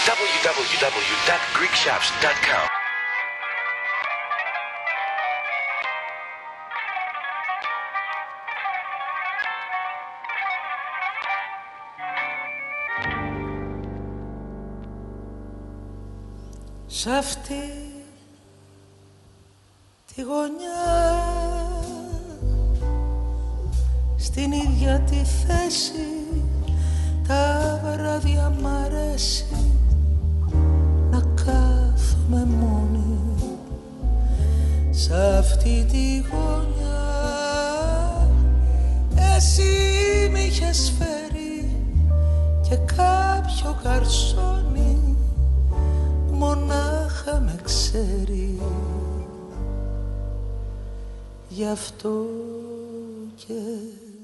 www.greekshops.com. Σ' αυτή τη γωνιά, στην ίδια τη θέση, τα βράδια μ' αρέσει να κάθομαι μόνη. Σ' αυτή τη γωνιά εσύ μ' είχες φέρει και κάποιο καρσόνι μονάχα με ξέρει. Γι' αυτό και